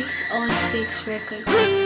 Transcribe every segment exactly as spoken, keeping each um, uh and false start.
six oh six Records.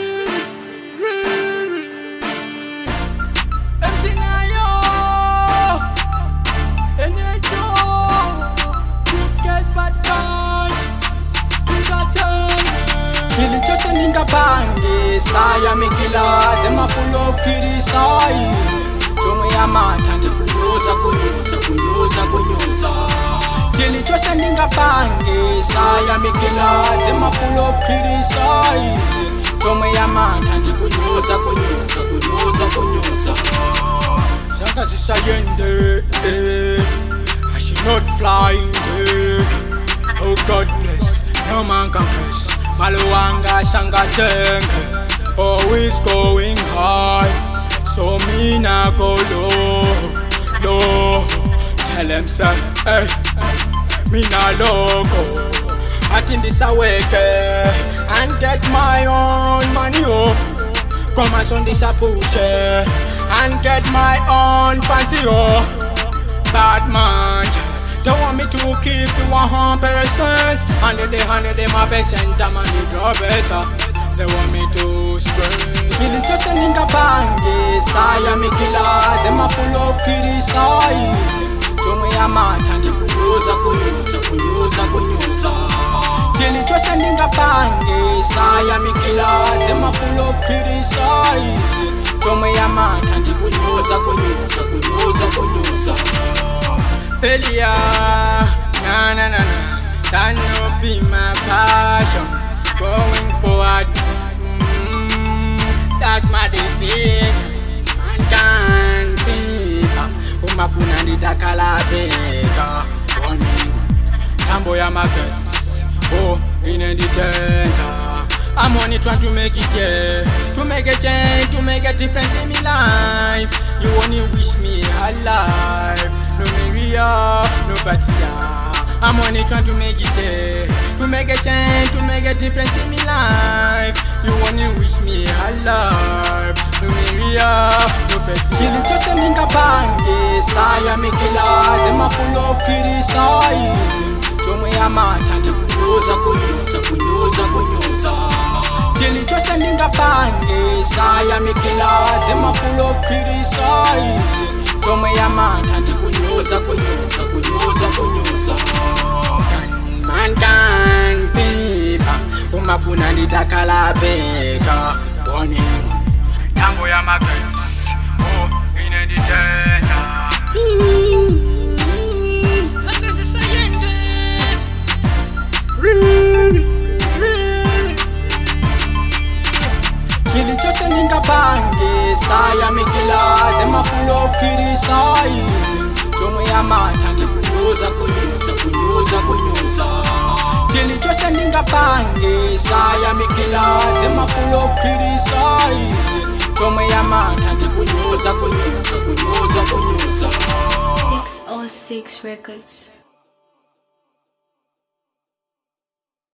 Ninga bangi saya mikila dema full of criticize Chomwe ya mata ndikunyuza kunyuza kunyuza kunyuza Chili chose ninga bangi saya mikila dema full of criticize Chomwe ya mata ndikunyuza kunyuza kunyuza kunyuza Sanga zisayende eh I should not fly in the Oh God bless no man can press Maluanga shanga denge, always going high. So me na go low, low. Tell them say, hey, me na loco. I think this a wake and get my own money up. Come and son this a push and get my own fancy up. Bad man. They want me to keep the one hundred percent Hundred they hundred they my percent I'm on the drawbacks. They want me to stress Really just a nigga bangi Saya mikila Them a full of criticize Chomwe ya mata ndikunyuza kunyuza kunyuza kunyuza Really just a nigga bangi Saya mikila Them a full of criticize Chomwe ya mata ndikunyuza kunyuza kunyuza kunyuza Failure, na na na na, that no be my passion. Going forward, mm, that's my decision. Man can't be umafuna nditakala beka. Warning, tambo ya markets, oh in the center. I'm only trying to make it, yeah, to make a change, to make a difference in my life. You only wish me alive. No Maria, no Fatia. I'm only trying to make it, yeah, to make a change, to make a difference in my life. You only wish me alive. No Maria, no Fatia. Chili just a ninga bangi, saya mikila, them a full of criticize. Chomwe ya mata ndikunyuza kunyuza kunyuza kunyuza Chili chose ninga bangi saya mikila them a full of criticize Chomwe ya mata ndikunyuza kunyuza kunyuza kunyuza Man can't be umafuna nditakala beka Warning Tambo ya market Oh ineditenda Chili chose ninga bangi saya mikila them a full of criticize Chomwe ya mata ndikunyuza kunyuza kunyuza kunyuza Chili chose ninga bangi saya mikila them a full of criticize Chomwe ya mata ndikunyuza kunyuza kunyuza kunyuza six oh six Records.